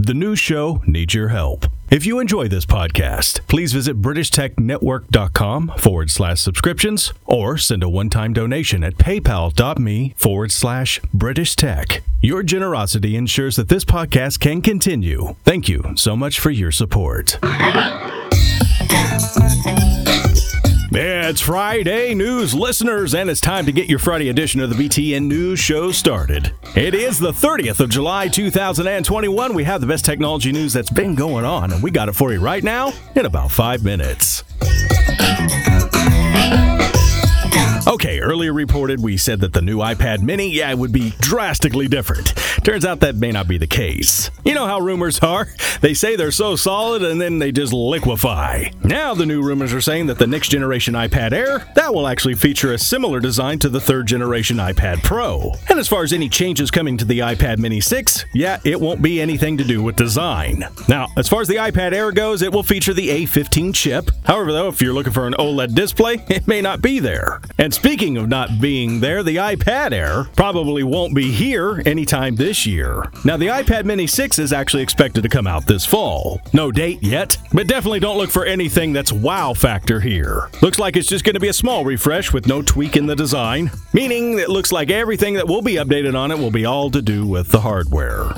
The news show needs your help. If you enjoy this podcast, please visit BritishTechNetwork.com/subscriptions or send a one-time donation at PayPal.me/BritishTech. Your generosity ensures that this podcast can continue. Thank you so much for your support. Yeah, it's Friday news, listeners, and it's time to get your Friday edition of the BTN News Show started. It is the 30th of July, 2021. We have the best technology news that's been going on, and we got it for you right now in about 5 minutes. Okay, earlier reported we said that the new iPad mini, would be drastically different. Turns out that may not be the case. You know how rumors are. They say they're so solid and then they just liquefy. Now the new rumors are saying that the next generation iPad Air, that will actually feature a similar design to the third generation iPad Pro. And as far as any changes coming to the iPad mini 6, it won't be anything to do with design. Now, as far as the iPad Air goes, it will feature the A15 chip. However, though, if you're looking for an OLED display, it may not be there. And speaking of not being there, the iPad Air probably won't be here anytime this year. Now, the iPad mini 6 is actually expected to come out this fall. No date yet, but definitely don't look for anything that's wow factor here. Looks like it's just going to be a small refresh with no tweak in the design, meaning it looks like everything that will be updated on it will be all to do with the hardware.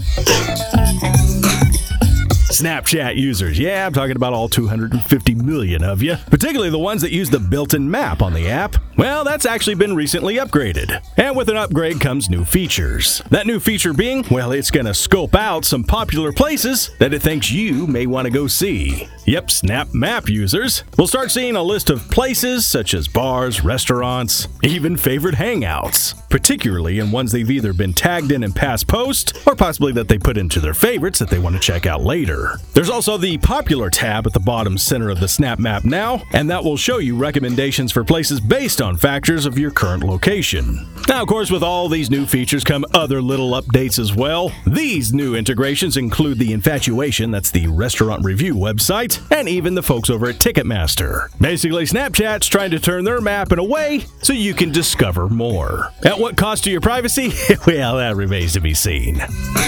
Snapchat users. Yeah, I'm talking about all 250 million of you, particularly the ones that use the built-in map on the app. Well, that's actually been recently upgraded. And with an upgrade comes new features. That new feature being, it's going to scope out some popular places that it thinks you may want to go see. Yep, Snap Map users will start seeing a list of places such as bars, restaurants, even favorite hangouts, particularly in ones they've either been tagged in past posts or possibly that they put into their favorites that they want to check out later. There's also the Popular tab at the bottom center of the Snap Map now, and that will show you recommendations for places based on factors of your current location. Now, of course, with all these new features come other little updates as well. These new integrations include the Infatuation, that's the restaurant review website, and even the folks over at Ticketmaster. Basically, Snapchat's trying to turn their map in a way so you can discover more. At what cost to your privacy? Well, that remains to be seen.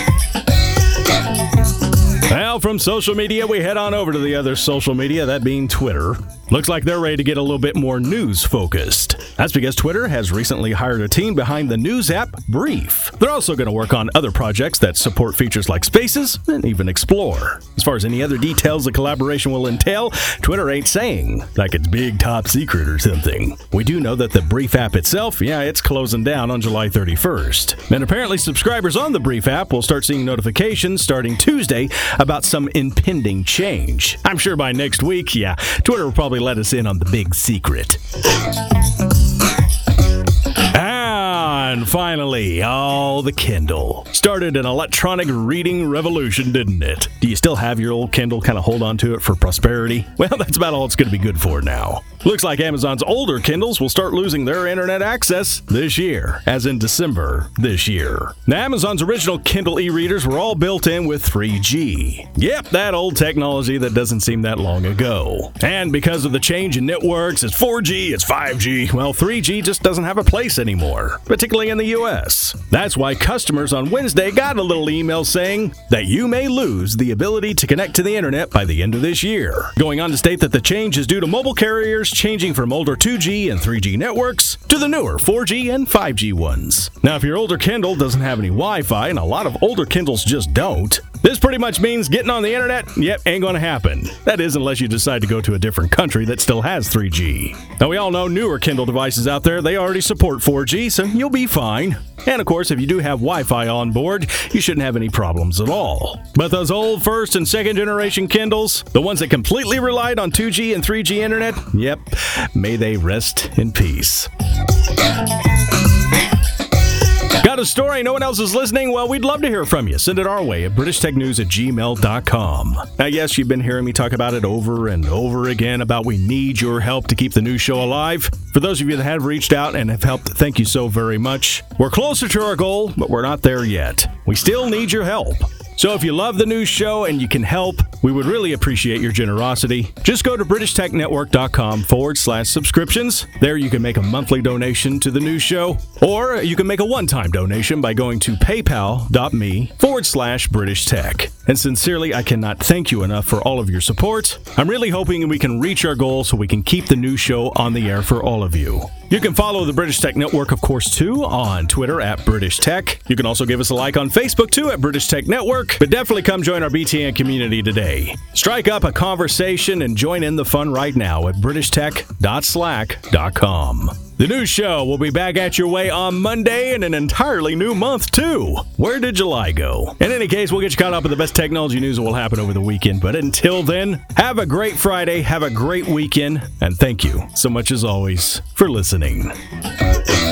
Well, from social media, we head on over to the other social media, that being Twitter. Looks like they're ready to get a little bit more news-focused. That's because Twitter has recently hired a team behind the news app Brief. They're also going to work on other projects that support features like Spaces and even Explore. As far as any other details the collaboration will entail, Twitter ain't saying, like it's big top secret or something. We do know that the Brief app itself, it's closing down on July 31st. And apparently subscribers on the Brief app will start seeing notifications starting Tuesday about some impending change. I'm sure by next week, Twitter will probably let us in on the big secret. And finally, the Kindle. Started an electronic reading revolution, didn't it? Do you still have your old Kindle, kind of hold on to it for prosperity? Well, that's about all it's going to be good for now. Looks like Amazon's older Kindles will start losing their internet access this year, as in December this year. Now, Amazon's original Kindle e-readers were all built in with 3G. Yep, that old technology that doesn't seem that long ago. And because of the change in networks, it's 4G, it's 5G, 3G just doesn't have a place anymore, particularly in the US. That's why customers on Wednesday got a little email saying that you may lose the ability to connect to the internet by the end of this year. Going on to state that the change is due to mobile carriers changing from older 2G and 3G networks to the newer 4G and 5G ones. Now, if your older Kindle doesn't have any Wi-Fi, and a lot of older Kindles just don't, this pretty much means getting on the internet, ain't gonna happen. That is, unless you decide to go to a different country that still has 3G. Now, we all know newer Kindle devices out there, they already support 4G, so you'll be fine. And of course, if you do have Wi-Fi on board, you shouldn't have any problems at all. But those old first and second generation Kindles, the ones that completely relied on 2G and 3G internet, may they rest in peace. Got a story? No one else is listening? Well, we'd love to hear from you. Send it our way at BritishTechNews@gmail.com. Now, yes, you've been hearing me talk about it over and over again about we need your help to keep the news show alive. For those of you that have reached out and have helped, thank you so very much. We're closer to our goal, but we're not there yet. We still need your help. So if you love the news show and you can help, we would really appreciate your generosity. Just go to BritishTechNetwork.com/subscriptions. There you can make a monthly donation to the news show, or you can make a one-time donation by going to PayPal.me/BritishTech. And sincerely, I cannot thank you enough for all of your support. I'm really hoping we can reach our goal so we can keep the new show on the air for all of you. You can follow the British Tech Network, of course, too, on Twitter at British Tech. You can also give us a like on Facebook, too, at British Tech Network. But definitely come join our BTN community today. Strike up a conversation and join in the fun right now at BritishTech.slack.com. The new show will be back at your way on Monday in an entirely new month, too. Where did July go? In any case, we'll get you caught up with the best technology news that will happen over the weekend. But until then, have a great Friday, have a great weekend, and thank you so much as always for listening.